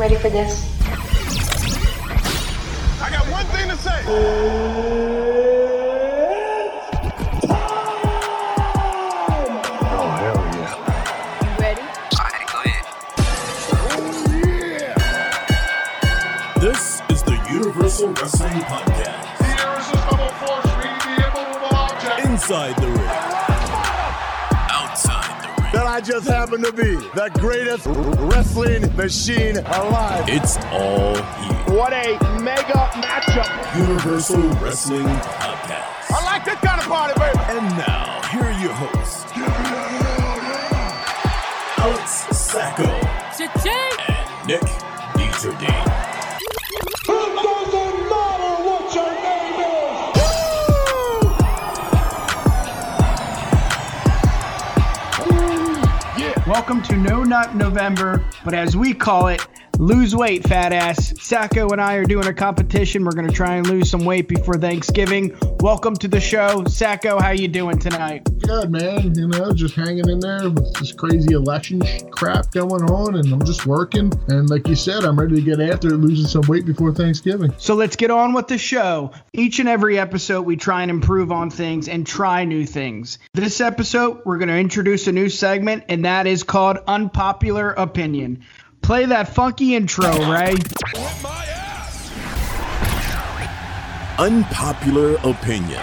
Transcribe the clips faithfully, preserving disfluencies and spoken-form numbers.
Ready for this? I got one thing to say. Oh, hell yeah. You ready? All right, go ahead. Oh, yeah. This is the Universal Wrestling Podcast. The irresistible force meeting the immovable object. Inside the ring. Outside the ring. That I just happen to be the greatest wrestling machine alive. It's all here. What a mega matchup. Universal Wrestling Podcast. I like this kind of party, baby. And now, here are your hosts. Alex Sacco. Cha-ching! And Nick Dieterding. It doesn't matter what your name is. Yeah. Welcome to No Nut November, but as we call it, lose weight, fat ass. Sacco and I are doing a competition. We're going to try and lose some weight before Thanksgiving. Welcome to the show. Sacco, how you doing tonight? Good, man. You know, just hanging in there with this crazy election sh- crap going on, and I'm just working. And like you said, I'm ready to get after it, losing some weight before Thanksgiving. So let's get on with the show. Each and every episode, we try and improve on things and try new things. This episode, we're going to introduce a new segment, and that is called Unpopular Opinion. Play that funky intro, Ray. Whip my ass. Unpopular Opinion.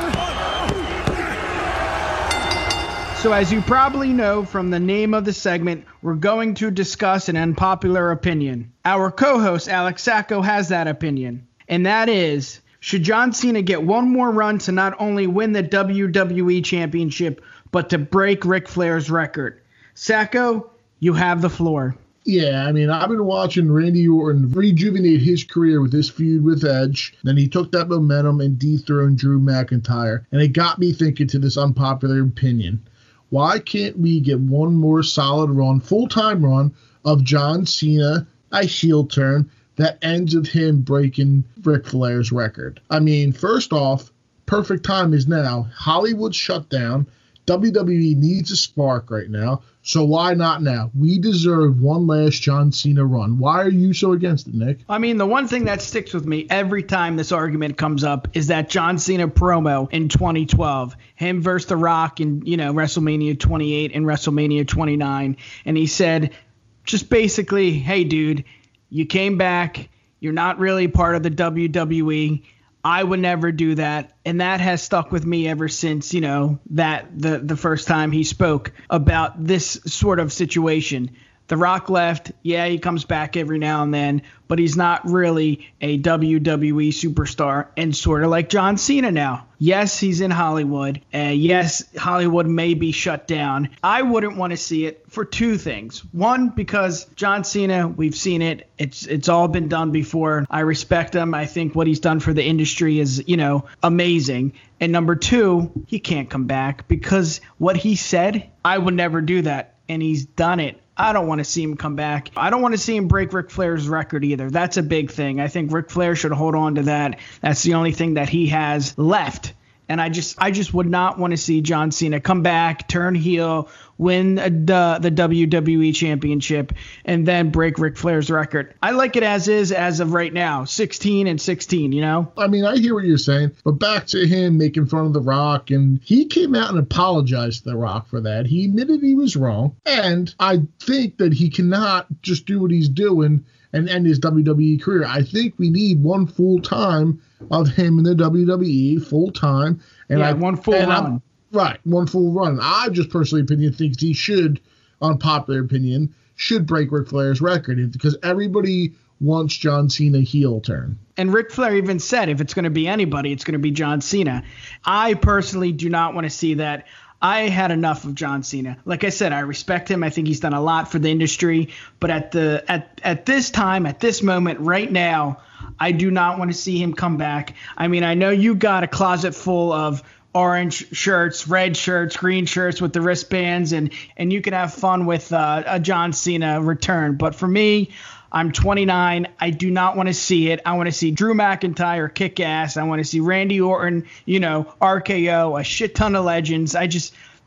So as you probably know from the name of the segment, we're going to discuss an unpopular opinion. Our co-host, Alex Sacco, has that opinion. And that is, should John Cena get one more run to not only win the W W E Championship, but to break Ric Flair's record? Sacco, you have the floor. Yeah, I mean, I've been watching Randy Orton rejuvenate his career with this feud with Edge. Then he took that momentum and dethroned Drew McIntyre. And it got me thinking to this unpopular opinion. Why can't we get one more solid run, full-time run, of John Cena, a heel turn, that ends with him breaking Ric Flair's record? I mean, first off, perfect time is now. Hollywood's shut down. W W E needs a spark right now. So why not now? We deserve one last John Cena run. Why are you so against it, Nick? I mean, the one thing that sticks with me every time this argument comes up is that John Cena promo in twenty twelve, him versus The Rock in, you know, WrestleMania twenty-eight and WrestleMania twenty-nine. And he said, just basically, hey, dude, you came back. You're not really part of the W W E. I would never do that. And that has stuck with me ever since, you know, that the, the first time he spoke about this sort of situation. The Rock left. Yeah, he comes back every now and then, but he's not really a W W E superstar, and sort of like John Cena now. Yes, he's in Hollywood. Uh, yes, Hollywood may be shut down. I wouldn't want to see it for two things. One, because John Cena, we've seen it. It's it's all been done before. I respect him. I think what he's done for the industry is, you know, amazing. And number two, he can't come back because what he said, I would never do that. And he's done it. I don't want to see him come back. I don't want to see him break Ric Flair's record either. That's a big thing. I think Ric Flair should hold on to that. That's the only thing that he has left. And I just I just would not want to see John Cena come back, turn heel, win the, the W W E Championship, and then break Ric Flair's record. I like it as is as of right now, sixteen and sixteen, you know? I mean, I hear what you're saying, but back to him making fun of The Rock, and he came out and apologized to The Rock for that. He admitted he was wrong, and I think that he cannot just do what he's doing and end his W W E career. I think we need one full time of him in the W W E full time. And yeah, I, one full and run. I'm, right, one full run. I just personally opinion thinks he should, unpopular opinion, should break Ric Flair's record because everybody wants John Cena heel turn. And Ric Flair even said if it's going to be anybody, it's going to be John Cena. I personally do not want to see that. I had enough of John Cena. Like I said, I respect him. I think he's done a lot for the industry. But at the at at this time, at this moment, right now, I do not want to see him come back. I mean, I know you got a closet full of orange shirts, red shirts, green shirts with the wristbands, and and you can have fun with uh, a John Cena return. But for me, I'm twenty-nine. I do not want to see it. I want to see Drew McIntyre kick ass. I want to see Randy Orton, you know, R K O, a shit ton of legends. I just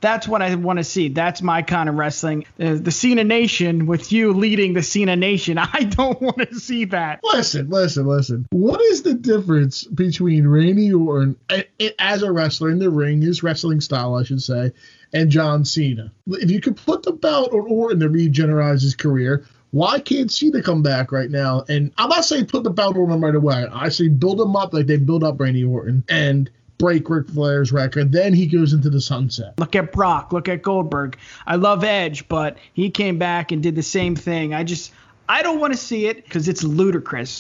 That's what I want to see. That's my kind of wrestling. The, the Cena Nation with you leading the Cena Nation. I don't want to see that. Listen, listen, listen. What is the difference between Randy Orton as a wrestler in the ring, his wrestling style, I should say, and John Cena? If you could put the belt on Orton to regenerate his career, why can't Cena come back right now? And I'm not saying put the belt on him right away. I say build him up like they build up Randy Orton and break Ric Flair's record. Then he goes into the sunset. Look at Brock. Look at Goldberg. I love Edge, but he came back and did the same thing. I just, I don't want to see it because it's ludicrous.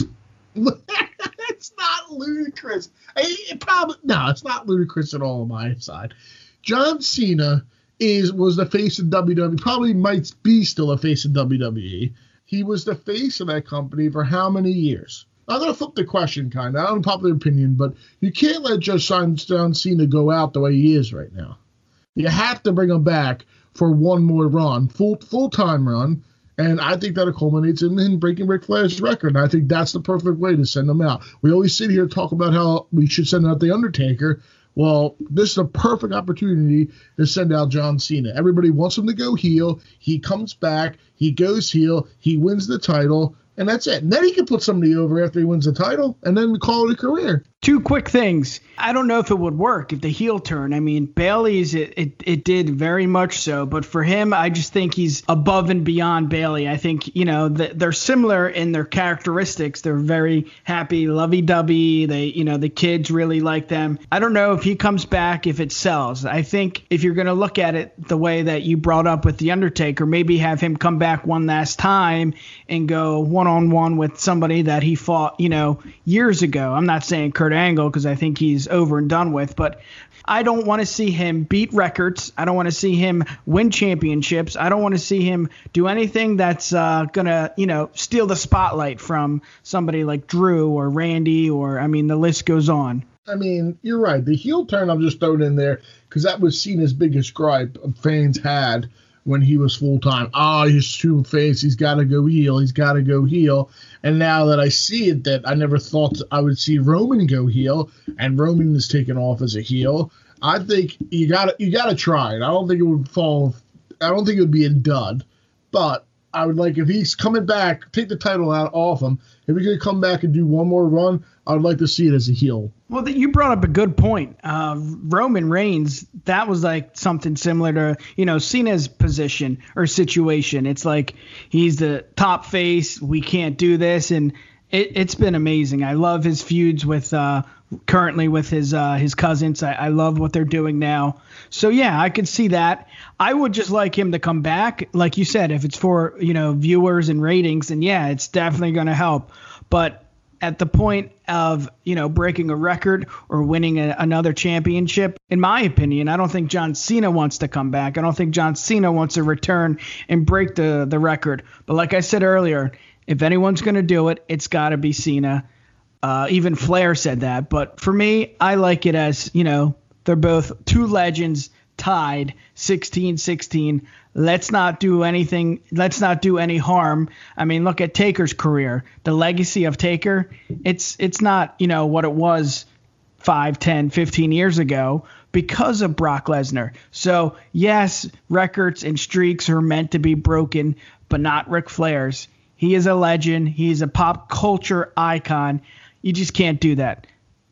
It's not ludicrous. It probably no, it's not ludicrous at all on my side. John Cena is was the face of W W E. Probably might be still a face of W W E. He was the face of that company for how many years? I'm going to flip the question, kind of. I don't have a popular opinion, but you can't let just John Cena go out the way he is right now. You have to bring him back for one more run, full full-time run, and I think that culminates in him breaking Ric Flair's record, and I think that's the perfect way to send him out. We always sit here and talk about how we should send out The Undertaker. Well, this is a perfect opportunity to send out John Cena. Everybody wants him to go heel. He comes back. He goes heel. He wins the title. And that's it. And then he can put somebody over after he wins the title and then call it a career. Two quick things. I don't know if it would work if the heel turn. I mean, Bayley's, it, it, it did very much so. But for him, I just think he's above and beyond Bayley. I think, you know, the, they're similar in their characteristics. They're very happy, lovey-dovey. They, you know, the kids really like them. I don't know if he comes back, if it sells. I think if you're going to look at it the way that you brought up with The Undertaker, maybe have him come back one last time and go one-on-one with somebody that he fought, you know, years ago. I'm not saying Kurt Angle because I think he's over and done with, but I don't want to see him beat records. I don't want to see him win championships. I don't want to see him do anything that's uh, going to, you know, steal the spotlight from somebody like Drew or Randy or, I mean, the list goes on. I mean, you're right. The heel turn I'm just throwing in there because that was Cena's biggest gripe fans had when he was full-time. Oh, he's too face. He's got to go heel. He's got to go heel. And now that I see it, that I never thought I would see Roman go heel, and Roman is taken off as a heel. I think you got you got to try it. I don't think it would fall. I don't think it would be a dud. But I would like if he's coming back, take the title out off him. If he's going to come back and do one more run, I would like to see it as a heel. Well, you brought up a good point. Uh, Roman Reigns, that was like something similar to, you know, Cena's position or situation. It's like he's the top face. We can't do this. And it, it's been amazing. I love his feuds with uh, currently with his uh, his cousins. I, I love what they're doing now. So, yeah, I could see that. I would just like him to come back. Like you said, if it's for, you know, viewers and ratings, then, yeah, it's definitely going to help. But at the point of, you know, breaking a record or winning a, another championship, in my opinion, I don't think John Cena wants to come back. I don't think John Cena wants to return and break the, the record. But like I said earlier, if anyone's going to do it, it's got to be Cena. Uh, even Flair said that. But for me, I like it as, you know, they're both two legends tied sixteen sixteen. Let's not do anything. Let's not do any harm. I mean, look at Taker's career. The legacy of Taker, it's it's not, you know, what it was five, ten, fifteen years ago because of Brock Lesnar. So, yes, records and streaks are meant to be broken, but not Ric Flair's. He is a legend. He's a pop culture icon. You just can't do that.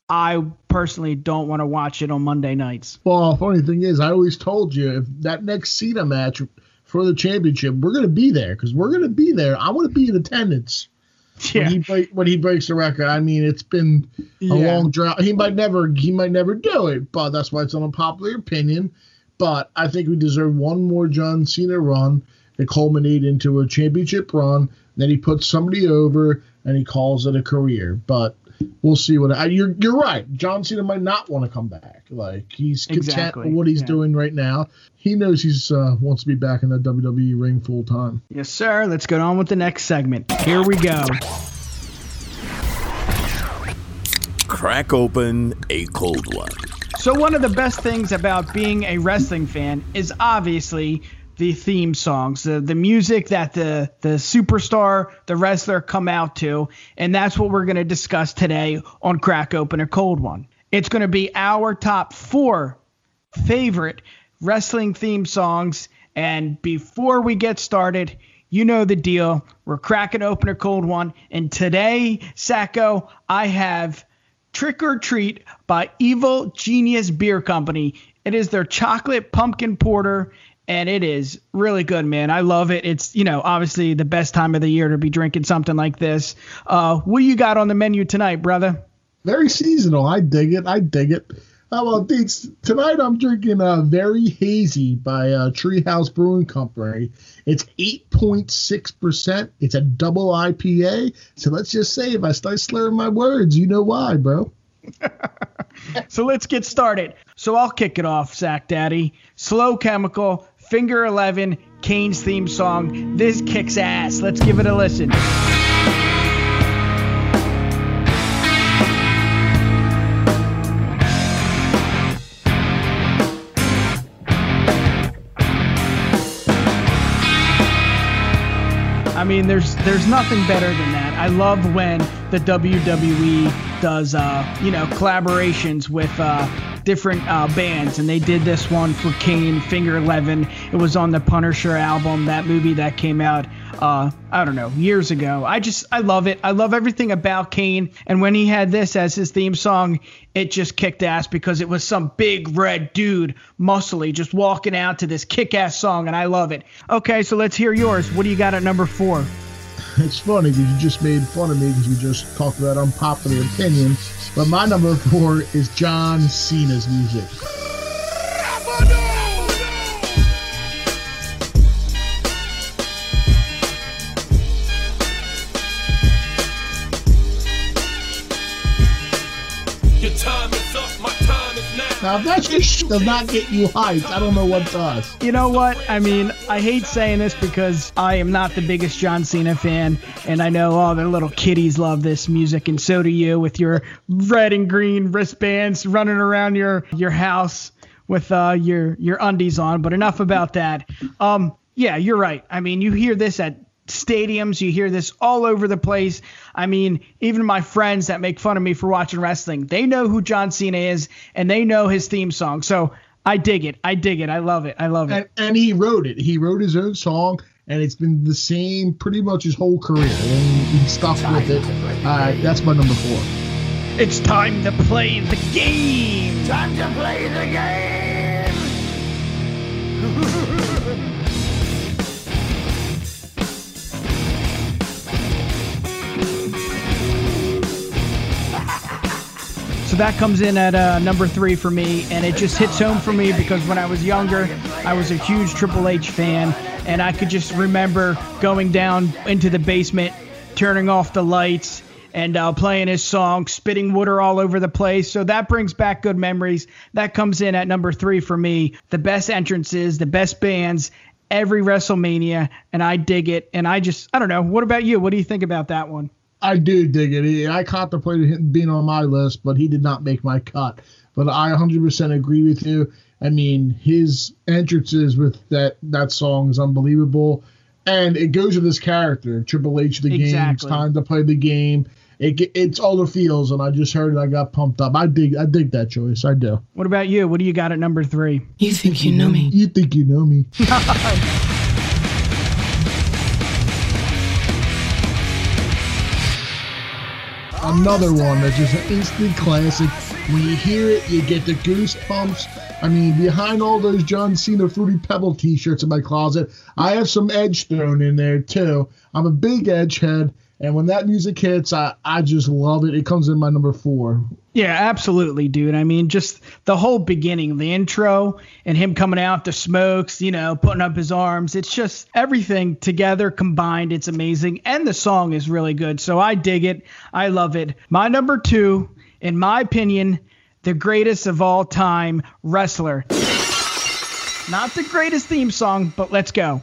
I personally don't want to watch it on Monday nights. Well, funny thing is, I always told you if that next Cena match for the championship, we're going to be there because we're going to be there. I want to be in attendance yeah. when he break, when he breaks the record. I mean, it's been a yeah. long drought. He might never he might never do it, but that's why it's an unpopular opinion. But I think we deserve one more John Cena run to culminate into a championship run. Then he puts somebody over and he calls it a career. But we'll see what I, you're. You're right. John Cena might not want to come back. Like he's content exactly. with what he's yeah. doing right now. He knows he's uh, wants to be back in that W W E ring full time. Yes, sir. Let's get on with the next segment. Here we go. Crack open a cold one. So one of the best things about being a wrestling fan is obviously the theme songs, the, the music that the, the superstar, the wrestler come out to. And that's what we're going to discuss today on Crack Open a Cold One. It's going to be our top four favorite wrestling theme songs. And before we get started, you know the deal. We're cracking open a cold one. And today, Sacco, I have Trick or Treat by Evil Genius Beer Company. It is their chocolate pumpkin porter, and it is really good, man. I love it. It's, you know, obviously the best time of the year to be drinking something like this. Uh, what do you got on the menu tonight, brother? Very seasonal. I dig it. I dig it. Uh, well, Deets, tonight I'm drinking uh, Very Hazy by uh, Treehouse Brewing Company. It's eight point six percent. It's a double I P A. So let's just say if I start slurring my words, you know why, bro. So let's get started. So I'll kick it off, Sack Daddy. Slow Chemical, Finger eleven, Kane's theme song. This kicks ass. Let's give it a listen. I mean, there's there's nothing better than that. I love when the W W E does, uh, you know, collaborations with uh, different uh, bands, and they did this one for Kane, Finger eleven. It was on the Punisher album, that movie that came out, uh, I don't know, years ago. I just, I love it. I love everything about Kane, and when he had this as his theme song, it just kicked ass because it was some big red dude, muscly, just walking out to this kick-ass song, and I love it. Okay, so let's hear yours. What do you got at number four? It's funny because you just made fun of me because we just talked about unpopular opinion. But my number four is John Cena's music. Your time is up, my time is now. Now, if that just does not get you hyped, I don't know what does. You know what? I mean, I hate saying this because I am not the biggest John Cena fan, and I know all the little kiddies love this music, and so do you with your red and green wristbands running around your your house with uh, your your undies on. But enough about that. Um, yeah, you're right. I mean, you hear this at stadiums, you hear this all over the place. I mean, even my friends that make fun of me for watching wrestling, they know who John Cena is, and they know his theme song. So I dig it. I dig it. I love it. I love it. And, and he wrote it. He wrote his own song, and it's been the same pretty much his whole career. And he stuck with it. Uh, that's my number four. It's time to play the game. Time to play the game. So that comes in at uh, number three for me, and it just hits home for me because when I was younger, I was a huge Triple H fan, and I could just remember going down into the basement, turning off the lights, and uh, playing his song, spitting water all over the place. So that brings back good memories. That comes in at number three for me. The best entrances, the best bands, every WrestleMania, and I dig it. And I just, I don't know. What about you? What do you think about that one? I do dig it. I contemplated him being on my list, but he did not make my cut. But I one hundred percent agree with you. I mean, his entrances with that, that song is unbelievable. And it goes with his character, Triple H, the Exactly. game. It's time to play the game. It, it's all the feels, and I just heard it. I got pumped up. I dig I dig that choice. I do. What about you? What do you got at number three? You think you know me? You think you know me. Another one that's just an instant classic. When you hear it, you get the goosebumps. I mean, behind all those John Cena Fruity Pebble t-shirts in my closet, I have some Edge thrown in there too. I'm a big Edge head, and when that music hits, I, I just love it. It comes in my number four. Yeah, absolutely, dude. I mean, just the whole beginning, the intro, and him coming out, the smokes, you know, putting up his arms. It's just everything together combined. It's amazing. And the song is really good. So I dig it. I love it. My number two, in my opinion, the greatest of all time wrestler. Not the greatest theme song, but let's go.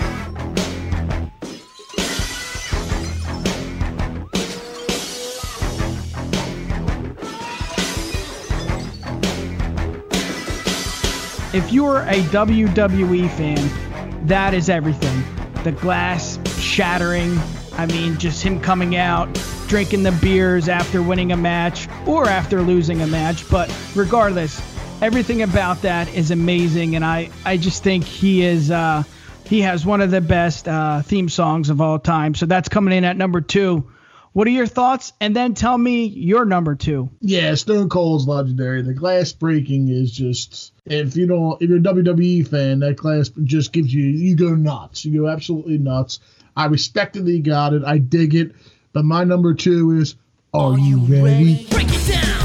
If you're a W W E fan, that is everything. The glass shattering. I mean, just him coming out, drinking the beers after winning a match or after losing a match. But regardless, everything about that is amazing, and I, I just think he is uh, he has one of the best uh, theme songs of all time. So that's coming in at number two. What are your thoughts? And then tell me your number two. Yeah, Stone Cold's legendary. The glass breaking is just, if you don't, if you're a W W E fan, that glass just gives you, you go nuts. You go absolutely nuts. I respectfully got it. I dig it. But my number two is, Are, are you ready? ready? Break it down.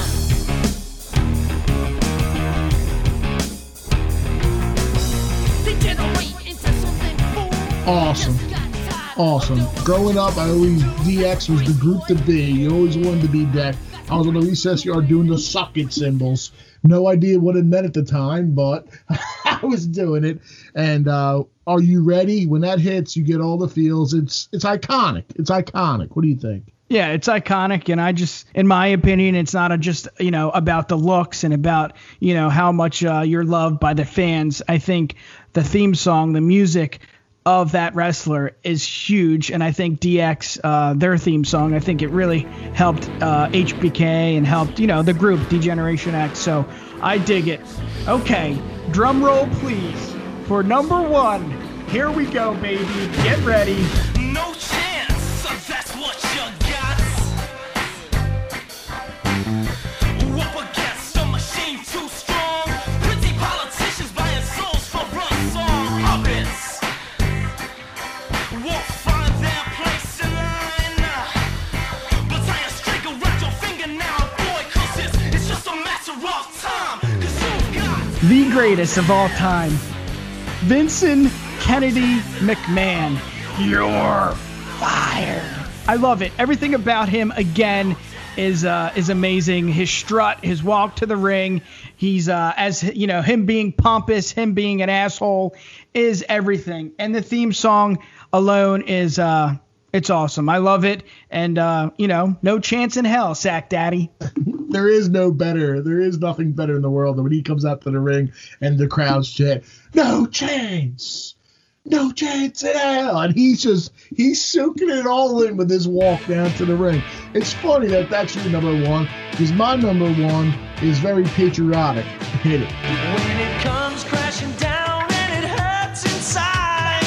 Awesome. Awesome. Growing up, I always, D X was the group to be. You always wanted to be that. I was on the recess yard doing the suck it symbols. No idea what it meant at the time, but I was doing it. And uh, Are You Ready? When that hits, you get all the feels. It's it's iconic. It's iconic. What do you think? Yeah, it's iconic, and I just, in my opinion, it's not a just, you know, about the looks and about, you know, how much uh, you're loved by the fans. I think the theme song, the music of that wrestler is huge, and I think D X, uh, their theme song, I think it really helped uh, H B K and helped, you know, the group D-Generation X, so I dig it. Okay, drum roll please for number one. Here we go, baby. Get ready. No chance, so that's what you got. Up against a machine too strong. Pretty politicians buying souls for run song puppets. Won't find their place in line. But tie a string around your finger now, boy, cause it's, it's just a matter of time. Cause you've got the greatest of all time, Vincent Kennedy McMahon. You're fired. I love it. Everything about him, again, is uh, is amazing. His strut, his walk to the ring, he's, uh, as you know, him being pompous, him being an asshole, is everything. And the theme song alone is, uh, it's awesome. I love it. And, uh, you know, no chance in hell, Sack Daddy. There is no better. There is nothing better in the world than when he comes out to the ring and the crowd's chant, no chance. No chance in hell. And he's just, he's soaking it all in with his walk down to the ring. It's funny that that's your number one, because my number one is very patriotic. Hit it. when it comes crashing down and it hurts inside.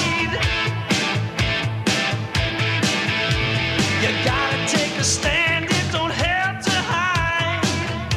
You gotta take a stand, it don't have to hide.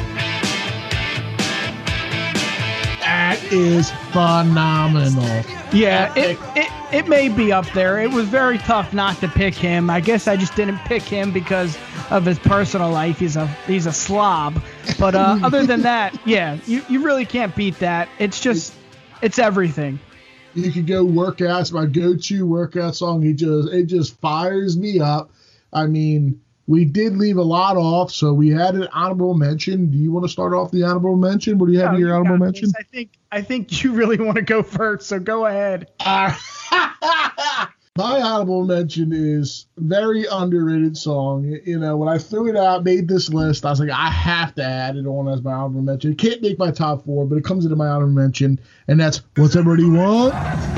That is phenomenal. Yeah, it, it it may be up there. It was very tough not to pick him. I guess I just didn't pick him because of his personal life. He's a he's a slob. But uh, other than that, yeah, you, you really can't beat that. It's just, it's everything. You could go workouts. My go-to workout song. It just it just fires me up. I mean, we did leave a lot off, so we had an honorable mention. Do you want to start off the honorable mention? What do you have No, in your you honorable got mention? this. I think I think you really want to go first, so go ahead. Uh, my honorable mention is very underrated song. You know, when I threw it out, made this list, I was like, I have to add it on as my honorable mention. It can't make my top four, but it comes into my honorable mention, and that's What's Everybody Want?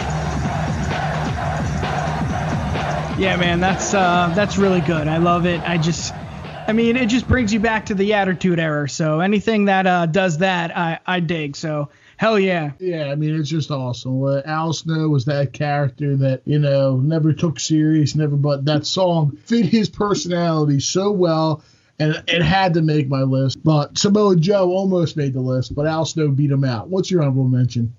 Yeah, man, that's uh, that's really good. I love it. I just, I mean, it just brings you back to the Attitude Era. So anything that uh, does that, I, I dig. So hell yeah. Yeah, I mean, it's just awesome. Uh, Al Snow was that character that, you know, never took serious, never, but that song fit his personality so well, and it had to make my list. But Samoa Joe almost made the list, but Al Snow beat him out. What's your honorable mention?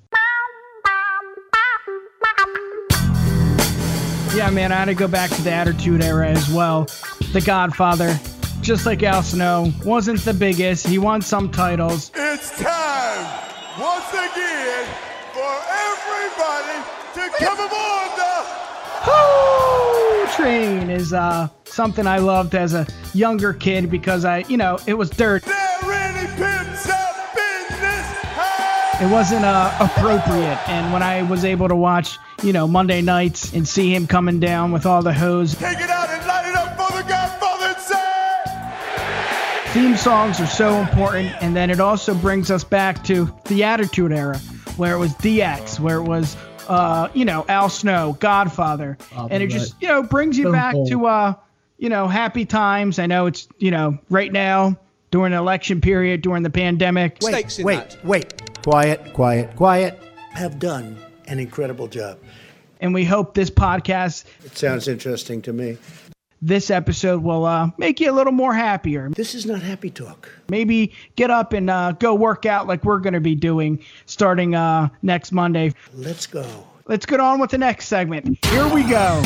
Yeah, man, I had to go back to the Attitude Era as well. The Godfather, just like Al Snow, wasn't the biggest. He won some titles. It's time once again for everybody to come aboard the Woo! Train is uh, something I loved as a younger kid because I, you know, it was dirt. That really pimps up business. Hey! It wasn't uh, appropriate. And when I was able to watch, you know, Monday nights and see him coming down with all the hose. Take it out and light it up for the Godfather and say. Theme songs are so important. And then it also brings us back to the Attitude Era, where it was D X, where it was, uh, you know, Al Snow, Godfather. Oh, and it right. just, you know, brings you Stone back Cold. to, uh, you know, happy times. I know it's, you know, right now during the election period, during the pandemic. Wait, wait, wait. quiet, quiet, quiet, have done an incredible job. And we hope this podcast, It sounds interesting to me. this episode will uh, make you a little more happier. This is not happy talk. Maybe get up and uh, go work out like we're going to be doing starting uh, next Monday. Let's go. Let's get on with the next segment. Here we go.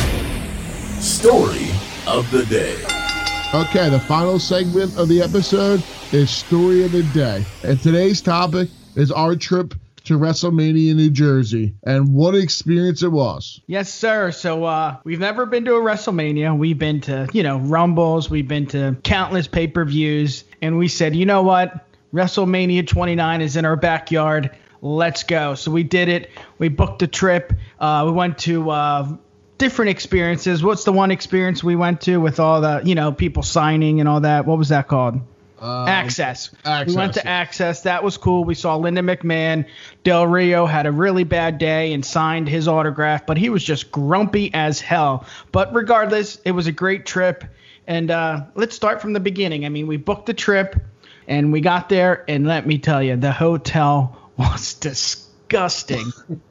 Story of the day. Okay, the final segment of the episode is Story of the Day. And today's topic is our trip to WrestleMania, New Jersey, and what experience it was. Yes, sir. So uh, we've never been to a WrestleMania. We've been to, you know, Rumbles. We've been to countless pay-per-views. And we said, you know what? WrestleMania twenty-nine is in our backyard. Let's go. So we did it. We booked a trip. Uh, we went to uh, different experiences. What's the one experience we went to with all the, you know, people signing and all that? What was that called? Uh, Access. Access. We went to Access. That was cool. We saw Linda McMahon. Del Rio had a really bad day and signed his autograph, but he was just grumpy as hell. But regardless, it was a great trip. And uh, let's start from the beginning. I mean, we booked the trip, and we got there, and let me tell you, the hotel was disgusting.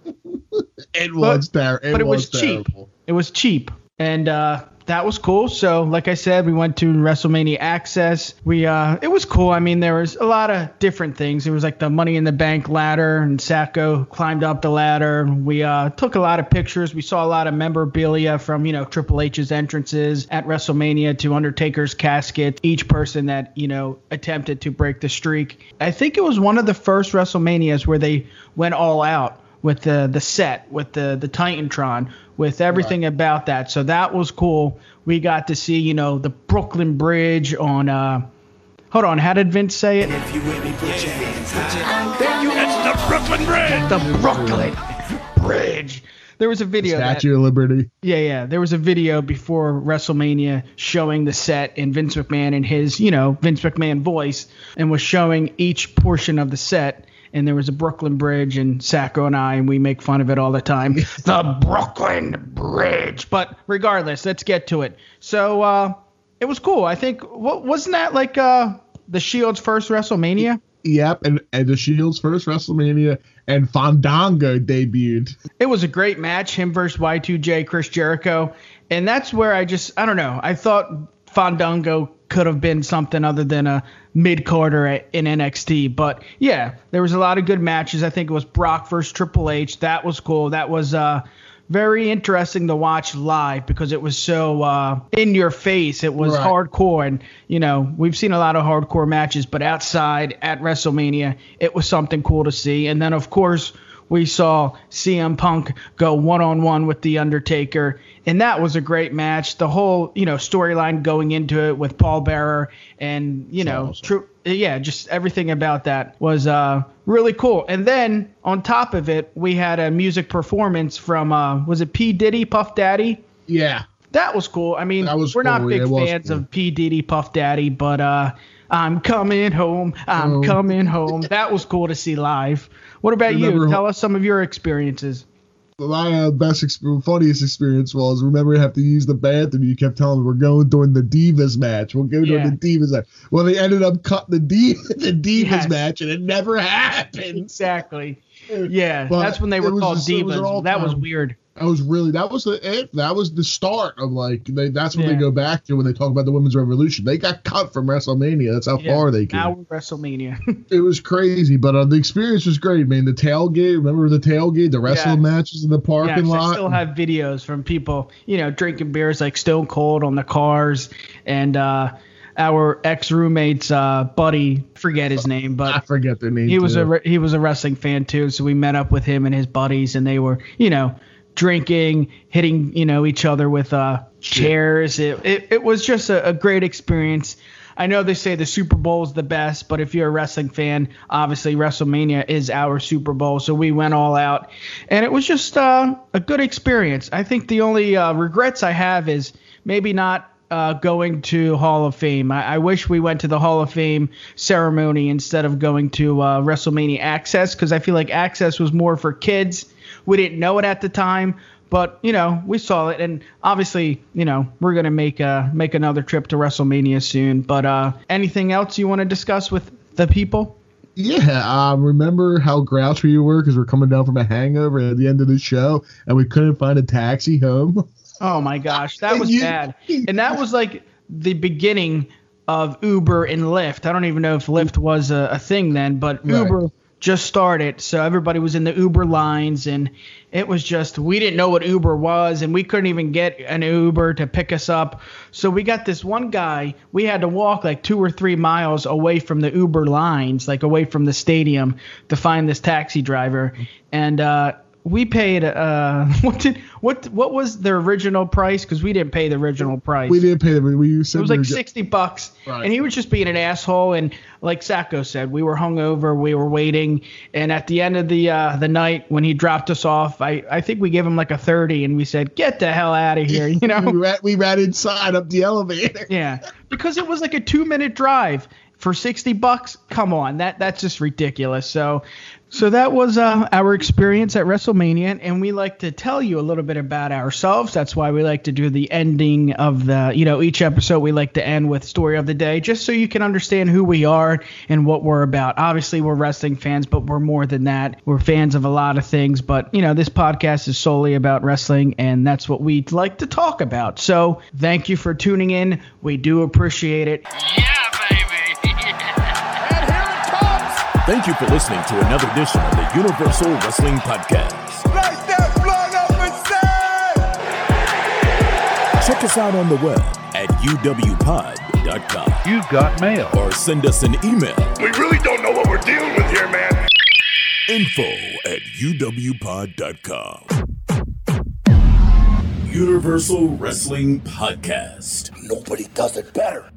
It was there. But it was, was cheap. It was cheap. And uh, that was cool. So, like I said, we went to WrestleMania Access. We uh, it was cool. I mean, there was a lot of different things. There was like the Money in the Bank ladder, and Sacco climbed up the ladder. We uh, took a lot of pictures. We saw a lot of memorabilia from, you know, Triple H's entrances at WrestleMania to Undertaker's casket. Each person that, you know, attempted to break the streak. I think it was one of the first WrestleManias where they went all out with the the set, with the the Titantron, with everything right. about that. So that was cool. We got to see, you know, the Brooklyn Bridge on uh hold on, how did Vince say it? If you with me, put your hands high. That's the Brooklyn Bridge. The Brooklyn Bridge. There was a video. Statue that, of Liberty. Yeah, yeah. There was a video before WrestleMania showing the set and Vince McMahon in his, you know, Vince McMahon voice, and was showing each portion of the set. And there was a Brooklyn Bridge, and Sacco and I, and we make fun of it all the time. The Brooklyn Bridge. But regardless, let's get to it. So uh, it was cool. I think, what, wasn't that like uh, the Shield's first WrestleMania? Yep, and, and the Shield's first WrestleMania, and Fandango debuted. It was a great match, him versus Y two J, Chris Jericho. And that's where I just, I don't know, I thought Fandango could have been something other than a mid-carder in N X T. But, yeah, there was a lot of good matches. I think it was Brock versus Triple H. That was cool. That was uh, very interesting to watch live because it was so uh, in your face. It was right. hardcore. And, you know, we've seen a lot of hardcore matches, but outside at WrestleMania, it was something cool to see. And then, of course, we saw C M Punk go one-on-one with The Undertaker, and that was a great match. The whole, you know, storyline going into it with Paul Bearer and, you know, awesome. true, yeah, just everything about that was uh, really cool. And then on top of it, we had a music performance from, uh, was it P. Diddy, Puff Daddy? Yeah. That was cool. I mean, we're cool. not big yeah, fans cool. of P. Diddy, Puff Daddy, but uh, I'm coming home. I'm oh. coming home. That was cool to see live. What about you? Tell us some of your experiences. My uh, best, exp- funniest experience was, remember, you have to use the bathroom. You kept telling me we're going during the Divas match. We'll go during yeah. the Divas match. Well, they ended up cutting the, D- the Divas yes. match, and it never happened. Exactly. Yeah, but that's when they were called just, Divas. Was that was weird. That was really that was the it. That was the start of like they, that's what yeah. they go back to when they talk about the women's revolution. They got cut from WrestleMania. That's how yeah, far they came. Now we're WrestleMania. It was crazy, but uh, the experience was great, man. The tailgate, remember the tailgate, the wrestling yeah. matches in the parking yes, lot. I still have videos from people, you know, drinking beers like Stone Cold on the cars, and uh, our ex roommate's uh, buddy, forget his name, but I forget their name. He too. was a he was a wrestling fan too, so we met up with him and his buddies, and they were, you know, drinking, hitting, you know, each other with uh, chairs. It, it it was just a, a great experience. I know they say the Super Bowl is the best, but if you're a wrestling fan, obviously WrestleMania is our Super Bowl. So we went all out, and it was just uh, a good experience. I think the only uh, regrets I have is maybe not uh, going to Hall of Fame. I, I wish we went to the Hall of Fame ceremony instead of going to uh, WrestleMania Access, because I feel like Access was more for kids. We didn't know it at the time, but, you know, we saw it. And obviously, you know, we're going to make uh, make another trip to WrestleMania soon. But uh, anything else you want to discuss with the people? Yeah, um, remember how grouchy you were because we're coming down from a hangover at the end of the show and we couldn't find a taxi home? Oh my gosh, that was you, bad. And that was like the beginning of Uber and Lyft. I don't even know if Lyft was a, a thing then, but right. Uber just started, so everybody was in the Uber lines, and it was just, we didn't know what Uber was, and we couldn't even get an Uber to pick us up. So we got this one guy, we had to walk like two or three miles away from the Uber lines, like away from the stadium, to find this taxi driver. And uh we paid uh what did what what was the original price? Because we didn't pay the original price. We didn't pay the we said it was we like were, sixty bucks, right. And he was just being an asshole. And like Sacco said, we were hungover, we were waiting, and at the end of the uh the night when he dropped us off, I I think we gave him like a thirty, and we said, get the hell out of here, you know. we, ran, we ran inside up the elevator. Yeah, because it was like a two minute drive for sixty bucks. Come on, that that's just ridiculous. So. So that was uh, our experience at WrestleMania, and we like to tell you a little bit about ourselves. That's why we like to do the ending of the, you know, each episode we like to end with story of the day, just so you can understand who we are and what we're about. Obviously, we're wrestling fans, but we're more than that. We're fans of a lot of things, but, you know, this podcast is solely about wrestling, and that's what we like to talk about. So thank you for tuning in. We do appreciate it. Yeah, baby. Thank you for listening to another edition of the Universal Wrestling Podcast. Light that blood up and say! Check us out on the web at u w pod dot com. You've got mail. Or send us an email. We really don't know what we're dealing with here, man. Info at u w pod dot com. Universal Wrestling Podcast. Nobody does it better.